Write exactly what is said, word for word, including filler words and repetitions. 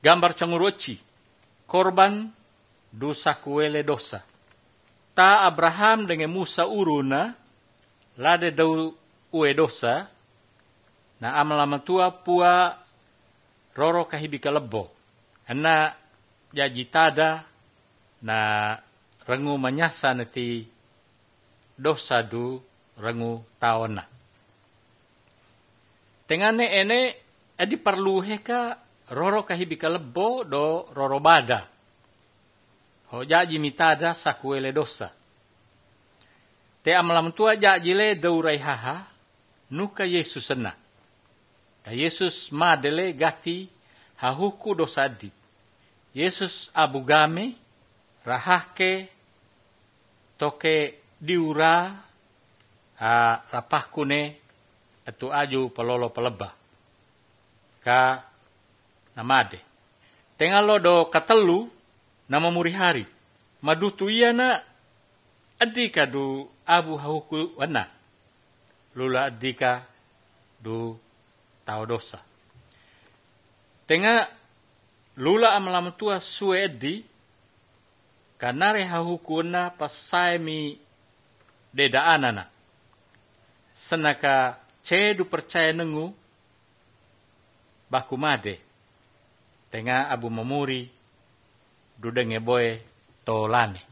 Gambar canguroci, korban dosa kuele dosa. Ta Abraham dengan Musa uruna, lade dau ue dosa, na amalama tua pua roro kahibika lebo. Ana jaji tada na rengu manyasa neti dosa du rengu taona. Tengane ene edi perlu heka roro kahibika lebo do roro bada. Ho jaji mitada sakuele dosa. Te amalam tua jaji le daurai haha nuka Yesus sena. Ka Yesus madele gati hahuku dosa di. Yesus abugame rahake toke diura a rapahkune atu aju pelolo peleba. Ka namade. Tengalo do katelu nama muri hari. Madutu iya na adika du abu hahuku wana. Lula adika du tau dosa. Tenga lula amalam tua suedi kanare hahuku wana pasai mi deda anana. Senaka cedu percaya nengu baku made. Tenga abu memuri dudenge boy tolane.